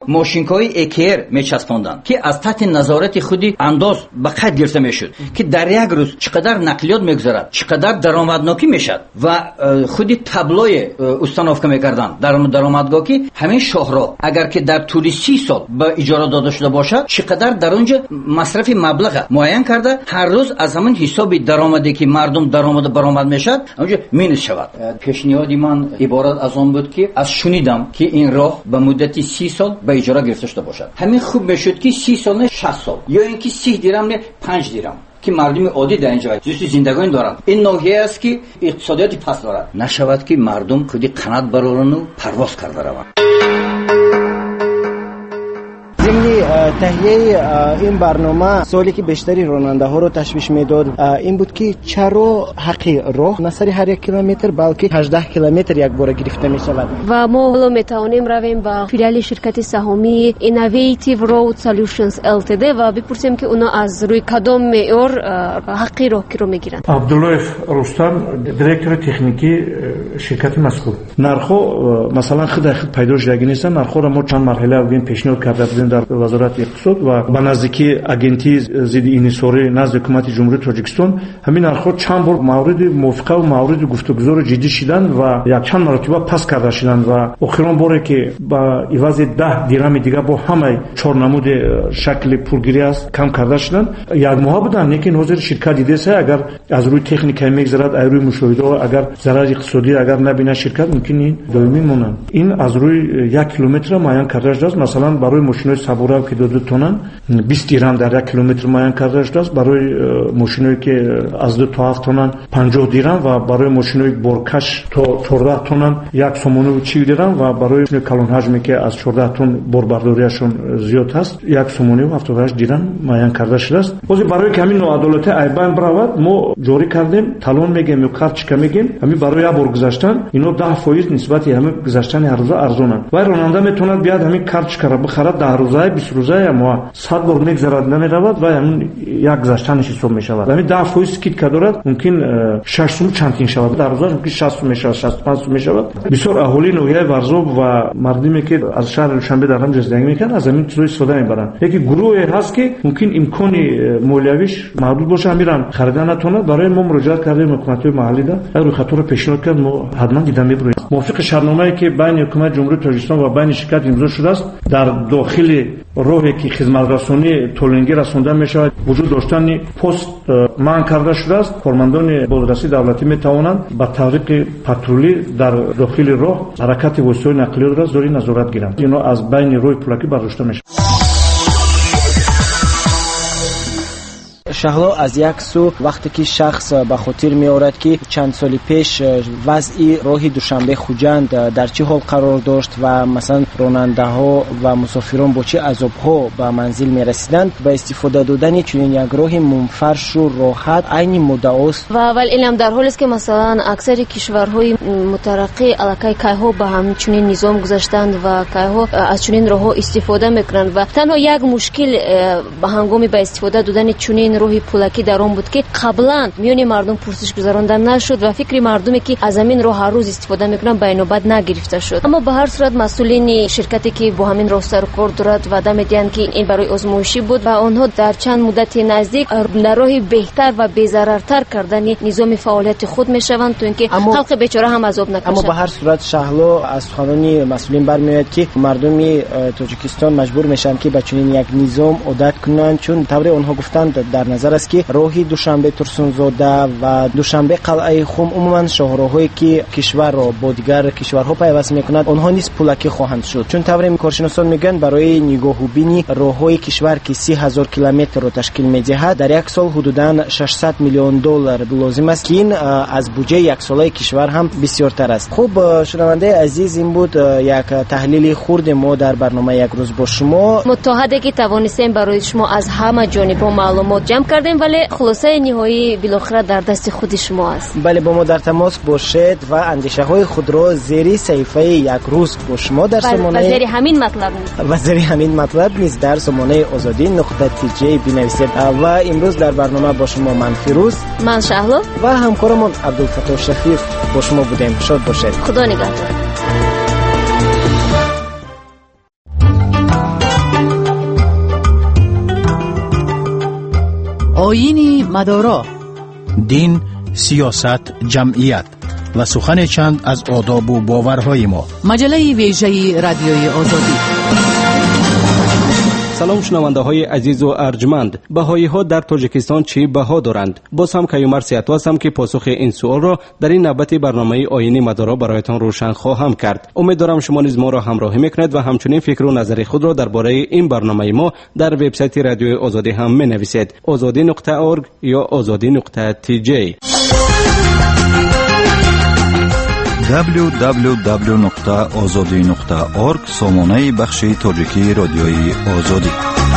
ماشین‌های AKR میچسباندند که از تحت نظارت خودی انداز به قد گرفته میشد که در یک روز چقدر نقلیات میگذرد، چقدر درآمدناکی میشد و خودی تابلوی استانوفکا میکردن در درآمدگاه که همین شاهراه اگر که در طول 30 سال به اجاره داده شده باشد چقدر در اونجا مصرف مبلغ معین کرده، هر روز از همین حساب درآمدی که مردم درآمد برآمد میشد اونجا مینوس شود. پیشنهاد من عبارت از آن بود که از شنیدم که این راه به مدت 30 سال به اجاره گرفته شده باشد. همین خوب میشد که 30 سال نه 60 سال یا اینکه 30 درهم نه 5 درهم که مردم عادی در اینجا زیستی زندگانی دارند. این ناحیه است که اقتصادیاتی پس دارد، نشود که مردم خودی قنات برارن و پرواز کرده روند. ضمن تهیه این برنامه سوالی که بیشتری راننده ها رو تشویش میداد این بود که چرا حق راه نه سر هر 1 کیلومتر بلکه 18 کیلومتر یک بار گرفته می شود و ما حالا میتوانیم رویم با فیلیال شرکت سهامی Innovative Road Solutions Ltd و بپرسیم که اونا از روی کدام معیار حق راه رو میگیرن. عبداللهف رستم دایرکتور تکنیکی شرکت مذکور. نرخو مثلا خود پیدا شدگی نیستن. نرخو را ما چند مرحله اول پیشنهاد کرده بودیم در وزارت اقتصاد و با نزدیکی اگنتی ضد اینیسوری نزد حکومت جمهوری تاجیکستان همین نرخ‌ها چند بار مورد موافقه و مورد گفتگو جدی شدن و یک چند مرتبه پس کرده شدن و آخرین باری که با عوض 10 درهم دیگه با همه 4 نمود شکل پولگیری است کم کرده شدن. یک ماه بودن لیکن حاضر شرکت دیده است اگر از روی تکنیک میگذرد از روی مشاهده اگر ضرر اقتصادی اگر نبینه شرکت ممکن این دائمی مونن. این از روی 1 کیلومتر معین کرده شده است. مثلا برای ماشین صبورا که 2 تن 20 درهم در 1 کیلومتر معین کرده شده است. برای ماشینایی که از 2 تا 7 تن 50 درهم و برای ماشینای بارکش تا 14 تن 1 سومون و 40 درهم و برای کلان حجمی که از 14 تن باربرداریشون زیاد است 1 سومون و 78 درهم معین کرده شده است. باز برای که همین نوعدالتی ایبان برود ما جاری کردیم تالون میگیم یا کارتچکا میگیم همین برای یک بار گذشتن اینو 10% نسبت همین گذشتن هر روز ارزانه و راننده میتونه بیاد همین کارتچکا را بخره 10 روزه 20 روزه یا 100 بار میگذرد نمیرود و همین یک گذشتنش حساب میشود. همین 10% سکیت دارد ممکن 6 سوم چندین شود در روز ممکن 60 میشود 65 میشود. بسیار اهالی نوحه ورزاب و مردمی که از شهر دوشنبه در هم زندگی میکنن از همین چیزا استفاده میبرن. یکی گروه هست که ممکن امکانی مالیویش محدود باشه میرن خریدن نتونه. برای ما مراجعه کردیم حکومت محلی ده روی خطر رو پیشنهاد کرد ما حتما دیدن میبریم. موافق شرطنامه‌ای که بین حکومت جمهوری تاجیکستان و بین شرکت امضا شده است در داخل راهی که خدمت رسانی تولنگی رسانده میشود وجود داشتن پست منع کرده شده است. کارمندان بازرسی دولتی میتوانند با طریق پاترولی در داخل راه حرکت وسایل نقلیه را زیر نظارت گیرند. اینا از بین روی پلاکی برداشته میشه. شهلا از یک سو وقتی که شخص به خاطر می‌آورد که چند سال پیش وضعی راه دوشنبه خوجند در چه حال قرار داشت و مثلا راننده‌ها و مسافران با چه عذاب‌ها به منزل می‌رسیدند با استفاده دادن چنین یک راه منفرش و راحت عین مدعاست. و اول اینم در حالی است که مثلا اکثر کشورهای مترقی علاقه کایها به همچنین نظام گذاشتند و کایها از چنین راه‌ها استفاده می‌کنند و تنها یک مشکل به هنگام به استفاده دادن چنین راهی پولکی در آن بود که قبلا میون مردم پرسش گذارانده نشد و فکر مردمی که از همین راه هر روز استفاده میکنن به نوبت نگرفته شد. اما به هر صورت مسئولین شرکتی که با همین راه سر کار دارد و میگن که این برای آزمایشی بود و آنها در چند مدت نزدیک در راه بهتر و بی‌ضررتر کردن نظام فعالیت خود میشوند تا اینکه خلق بیچاره هم عذاب نکشند. اما به هر صورت شهلا از سخنان مسئولین برمیاد که مردم تاجیکستان مجبور میشن که با چنین یک نظام عادت کنند چون طوری آنها گفتند در نظر است که راهی دوشنبه ترسونزاده و دوشنبه قلعه خم عموما شاهراهایی که کشور را با دیگر کشورها پیوست میکند آنها نیز پولکی خواهند شد چون طوری کارشناسان میگن برای نگاه و بینی راههای کشور که 30,000 کیلومتر را تشکیل میدهد در یک سال حدوداً 600 میلیون دلار لازم است که این از بودجه یک ساله کشور هم بسیارتر است. خوب شنونده عزیز این بود یک تحلیل خرد ما در برنامه یک روز با شما. متحده که توانستیم برای شما از همه جانب‌ها معلومات جمع کردیم ولی خلاصه نهایی بالاخره در دست خود شما است. بله با ما در تماس باشید و اندیشه های خود را زیر صفحه یک روز با شما در سامانه زیر همین مطلب نیست در سامانه azadi.tj بنویسید. و امروز در برنامه با شما من فیروز، من شهلا و همکارمون عبدالفتاح شفیق با شما بودیم. شاد باشید. خدا نگهدار. آیین مدارا، دین، سیاست، جمعیت و سخن چند از آداب و باورهای ما. مجله ویژه رادیوی آزادی. سلام شنونده های عزیز و ارجمند، بهایی ها در تاجیکستان چی بها دارند؟ باز هم کیومر سیاتو هستم که پاسخ این سوال را در این نوبت برنامه آیین مدارا برایتان روشن خواهم کرد. امیدوارم شما نیز ما را همراهی میکنید و همچنین فکر و نظر خود را درباره این برنامه ما در وبسایت رادیوی آزادی هم بنویسید، azadi.org یا azadi.tj. www.azadi.org سامانه بخش تاجیکی رادیوی آزادی.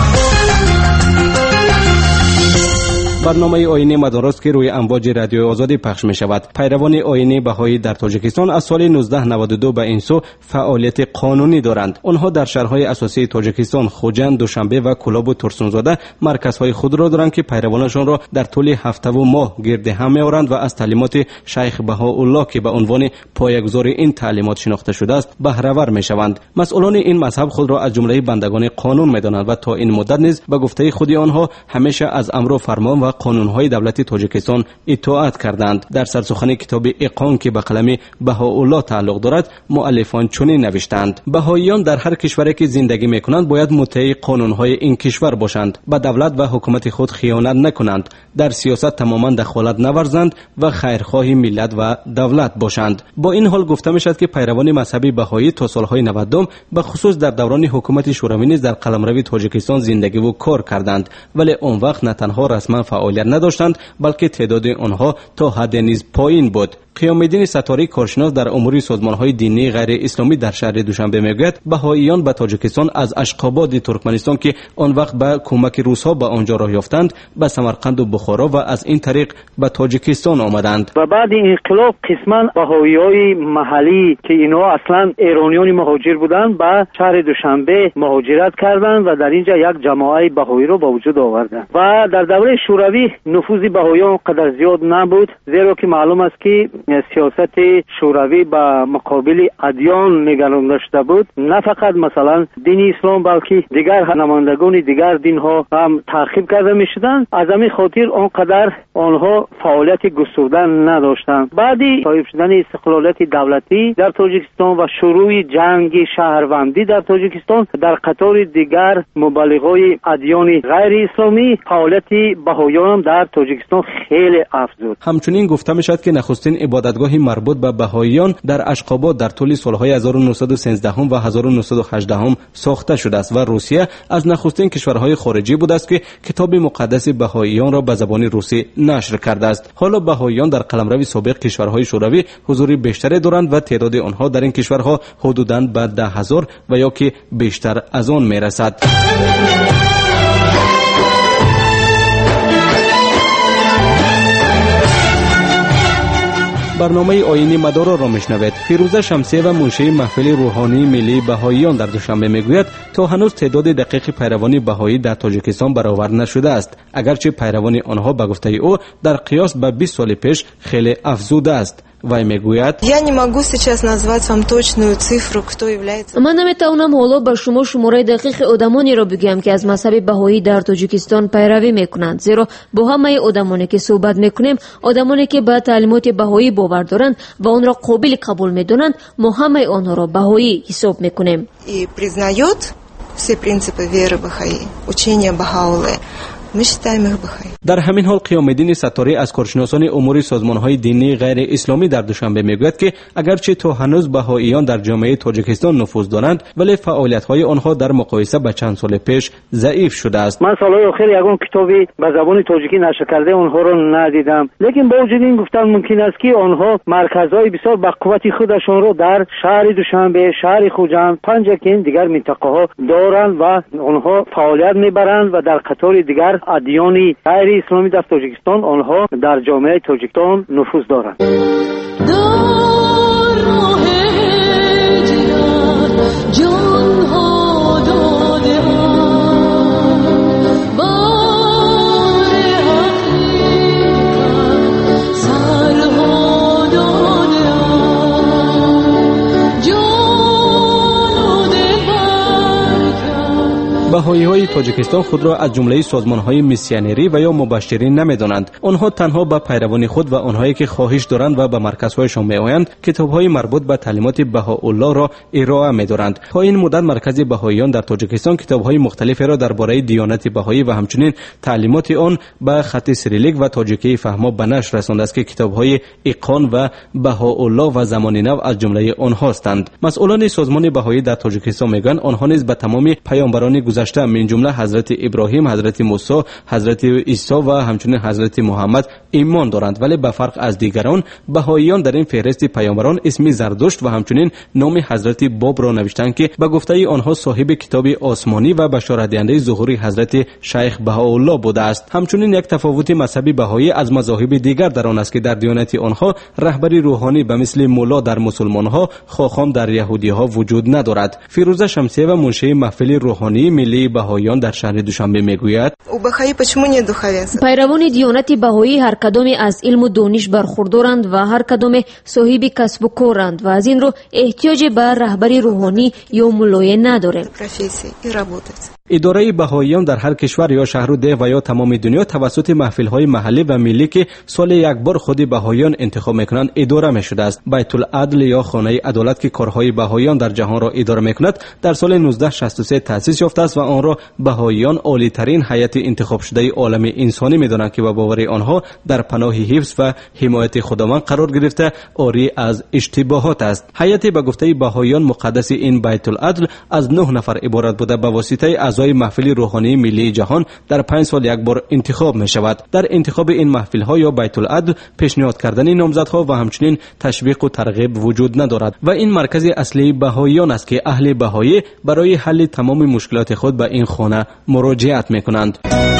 برنامه آیین مدارا که روی امواج رادیو آزادی پخش می شود. پیروان آیین بهایی در تاجیکستان از سال 1992 به این سو فعالیت قانونی دارند. آنها در شهرهای اساسی تاجیکستان خوجند، دوشنبه و کلاب و ترسونزاده مرکزهای خود را دارند که پیروانشان را در طول هفته و ماه گرد هم می‌آورند و از تعلیمات شیخ بهاءالله که به عنوان پایه‌گذار این تعلیمات شناخته شده است بهره‌ور می‌شوند. مسئولان این مذهب خود را از جمله بندگان قانون می‌دانند و تا این مدت نیز به گفته خود آنها همیشه از امر و فرمان و قانون‌های دولت تاجیکستان اطاعت کردند. در سرسخن کتاب اقان که به قلم بهاءالله تعلق دارد، مؤلفان چنین نوشتند: بهائیان در هر کشوری که زندگی می‌کنند باید مطیع قانون‌های این کشور باشند، به دولت و حکومت خود خیانت نکنند، در سیاست تماما دخالت نورزند و خیرخواه ملت و دولت باشند. با این حال گفته می‌شود که پیروان مذهب بهایی تا سال‌های 90 به خصوص در دوران حکومت شوروی نیز در قلمرو تاجیکستان زندگی و کار کردند، ولی اون وقت نه تنها رسما فعالیت نداشتند بلکه تعداد آنها تا حد نیز پایین بود. قیام‌الدین ستاری کارشناس در امور سازمان‌های دینی غیر اسلامی در شهر دوشنبه میگوید بهائیان به تاجیکستان از اشخاباد ترکمنستان که آن وقت به کمک روس‌ها به آنجا راه یافتند به سمرقند و بخارا و از این طریق به تاجیکستان آمدند. و بعد انقلاب قسماً بهائیای محلی که اینا اصلاً ایرانیان مهاجر بودند به شهر دوشنبه مهاجرت کردند و در اینجا یک جماعت بهایی را به وجود آوردند. و در دوره شوروی نفوذ بهائیان قدر زیاد نبود، زیرا که معلوم است که سیاست شوروی به مقابل ادیان نگران داشته بود. نه فقط مثلا دین اسلام بلکه دیگر نمایندگان دیگر دین ها هم تعقیب کرده می شدند. از همین خاطر آنقدر آنها فعالیت گسترده نداشتند. بعدی صاحب شدن استقلالیت دولتی در تاجیکستان و شروع جنگ شهروندی در تاجیکستان در قطار دیگر مبلغای ادیان غیر اسلامی فعالیت بهائیان در تاجیکستان خیلی افزود. همچنین گفته می شود که نخستین عبادتگاهی مربوط به بهائیان در اشخاباد در طول سالهای 1913 و 1918 ساخته شده است و روسیه از نخستین کشورهای خارجی بوده است که کتاب مقدس بهائیان را به زبان روسی نشر کرده است. حالا بهائیان در قلمرو سابق کشورهای شوروی حضور بیشتری دارند و تعداد آنها در این کشورها حدوداً به 10,000 و یا که بیشتر از آن میرسد. برنامه آیین مدارا را میشنوید. فیروزه شمسیه و منشی محفل روحانی ملی بهائیان در دوشنبه میگوید تا هنوز تعداد دقیق پیروان بهایی در تاجیکستان برآورد نشده است، اگرچه پیروان آنها به گفته او در قیاس به 20 سال پیش خیلی افزوده است. وای میگوید من نمیتونم حالا به شما شماره دقیق آدمانی را بگم که از مذهب بهایی در تاجیکستان پیروی میکنند، زیرا با همه آدمانی که صحبت میکنیم، آدمانی که به تعلیمات بهایی باور دارند و آن را قابل قبول میدونند، ما همه آنها را بهایی حساب میکنیم. در همین حال قیام‌الدین ستاری از کارشناسان امور سازمان‌های دینی غیر اسلامی در دوشنبه میگوید که اگرچه تا هنوز بهائیان در جامعه تاجیکستان نفوذ دارند ولی فعالیت‌های آنها در مقایسه با چند سال پیش ضعیف شده است. من سال‌های اخیر یگان کتابی به زبان تاجیکی نشر کرده آنها را ندیدم، لیکن با وجود این گفتن ممکن است که آنها مرکزهای بسیار با قوت خودشان را در شهر دوشنبه، شهر خوجند، پنجکین دیگر منطقه‌ها دارند و آنها فعالیت میبرند و در قطار دیگر ادیان غیر اسلامی در تاجیکستان آنها در جامعه تاجیکستان نفوذ دارند. بهایی‌های تاجیکستان خود را از جمله سازمان‌های میسیونری و یا مبشرین نمی‌دانند. آنها تنها به پیروان خود و آنهایی که خواهش دارند و به مرکزهایشان می‌آیند کتاب‌های مربوط به تعلیمات بهاءالله را ارائه می‌دارند. تا این مدت مرکز بهاییان در تاجیکستان کتاب‌های مختلفی را درباره دیانت بهایی و همچنین تعلیمات آن به خط سیریلیک و تاجیکی فهما به نشر رسانده است که کتاب‌های ایقان و بهاءالله و زمان نو از جمله آنها هستند. مسئولان سازمان بهایی در تاجیکستان میگویند آنها نیز به تمام پیامبران گذشته من جمله حضرت ابراهیم، حضرت موسی، حضرت عیسی و همچنین حضرت محمد ایمان دارند، ولی به فرق از دیگران بهاییان در این فهرست پیامبران اسم زردشت و همچنین نام حضرت باب را نوشتند که به گفته آنها صاحب کتاب آسمانی و بشارت دهنده ظهور حضرت شیخ بهاءالله بوده است. همچنین یک تفاوت مذهبی بهایی از مذاهب دیگر در آن است که در دیانت آنها رهبری روحانی به مثل مولا در مسلمان‌ها، خاخام در یهودی‌ها وجود ندارد. فیروزه شمسیه و منشی محفل روحانی ملی بهاییان در شهر دوشنبه میگوید پیروان دیانت بهایی هر کدام از علم و دانش برخوردارند و هر کدام صاحب کسب و کارند و از این رو احتیاج به رهبری روحانی یا مولای نداره. اداره بهاییان در هر کشور یا شهر و ده و یا تمام دنیا توسط محفل‌های محلی و ملی که سال یک بار خود بهاییان انتخاب می‌کنند اداره می‌شده است. بیت العدل یا خانه عدالت که کارهای بهاییان در جهان را اداره می‌کند در سال 1963 تأسیس یافته است و آن را بهاییان عالی‌ترین هیئت انتخاب شده عالم انسانی می‌دانند که به باور آنها در پناه حفظ و حمایت خداوند قرار گرفته عاری از اشتباهات است. هیئت به گفته بهاییان مقدس این بیت العدل از 9 نفر عبارت بوده به واسطه اعضای محفل روحانی ملی جهان در 5 سال یک بار انتخاب می شود. در انتخاب این محفل ها یا بیت العدل پیشنهاد کردن نامزدها و همچنین تشویق و ترغیب وجود ندارد و این مرکز اصلی بهاییان است که اهل بهایی برای حل تمام مشکلات خود به این خانه مراجعت می کنند.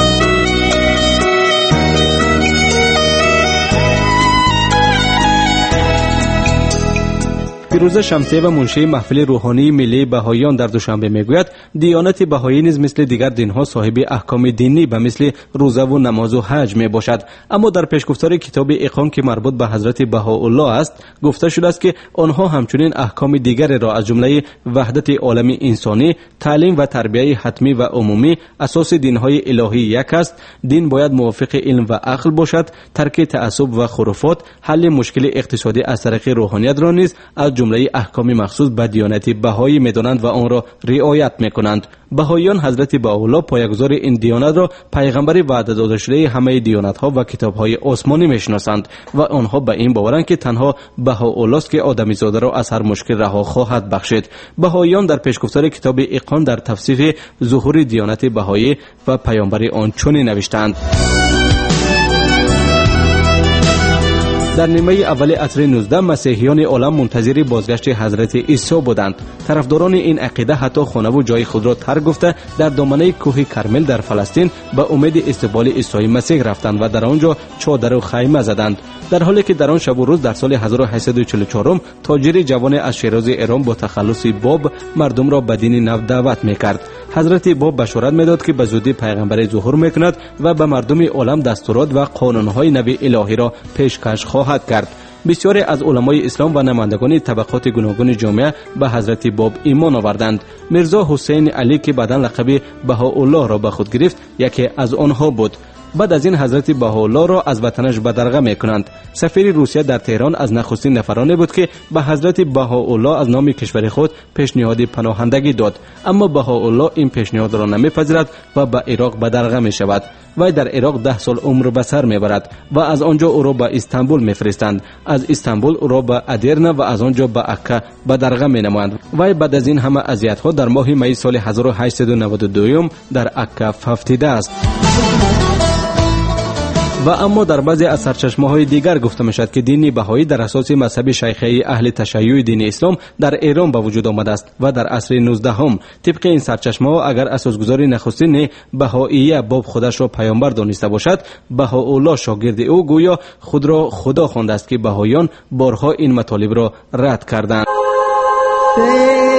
فیروزه شمسیه و منشی محفل روحانی ملی بهاییان در دوشنبه میگوید دیانت بهایی نیز مثل دیگر دینها صاحب احکام دینی به مثل روزه و نماز و حج می باشد، اما در پیشگفتار کتاب ایقان که مربوط به حضرت بهاءالله است گفته شده است که آنها همچنین احکام دیگر را از جمله وحدت عالم انسانی، تعلیم و تربیه حتمی و عمومی، اساس دینهای الهی یک است، دین باید موافق علم و عقل باشد، ترک تعصب و خرافات، حل مشکل اقتصادی از طریق روحانیت را نیز از جمله احکام مخصوص به دیانت بهایی می‌دانند و آن را رعایت می‌کنند. بهاییان حضرت بهاءالله پایه‌گذار این دیانت را پیغمبر وعده داده شده همه دیانت‌ها و کتاب‌های آسمانی می‌شناسند و آنها به این باورند که تنها بهاءالله است که آدمیزاده را از هر مشکل رها خواهد بخشید. بهاییان در پیشگفتار کتاب ایقان در تفسیر ظهور دیانت بهایی و پیامبر آن چنین نوشتند: در نیمه اول عصر 19 مسیحیان عالم منتظر بازگشت حضرت عیسی بودند. طرفداران این عقیده حتی خانه و جای خود را ترک گفته در دامنه کوه کرمل در فلسطین به امید استقبال عیسی مسیح رفتند و در آنجا چادر و خیمه زدند، در حالی که در آن شب و روز در سال 1844 تاجر جوان از شیراز ایران با تخلص باب مردم را به دین نو دعوت میکرد. حضرت باب بشارت میداد که به زودی پیغمبر ظهور میکند و به مردم عالم دستورات و قانونهای نو الهی را پیشکش خواهد کرد. بسیاری از علمای اسلام و نمایندگان طبقات گوناگون جامعه به حضرت باب ایمان آوردند. میرزا حسین علی که بعداً لقب بهاءالله را به خود گرفت یکی از آنها بود. بعد از این حضرت بهاءالله را از وطنش بدرقه میکنند. سفیر روسیه در تهران از نخستین نفرانی بود که به حضرت بهاءالله از نام کشور خود پیشنهاد پناهندگی داد، اما بهاءالله این پیشنهاد را نمیپذیرد و به عراق بدرقه می شود. وی در عراق 10 سال عمر به سر میبرد و از آنجا او را به استانبول میفرستند. از استانبول او را به ادرنه و از آنجا به عکا بدرقه مینمایند. وی بعد از این همه اذیت‌ها در ماه می سال 1892 در عکا ففتیده است. و اما در بعضی از سرچشمه‌های دیگر گفته می‌شد که دین بهایی در اساس مذهب شیعه اهل تشیع دین اسلام در ایران به وجود آمده است و در عصر 19 هم طبق این سرچشمه‌ها اگر اساسگذار نخستین بهائیه باب خودش را پیامبر دانسته باشد، بهاءالله شاگرد او گویا خود را خدا خوانده است که بهاییان بارها این مطالب را رد کردند.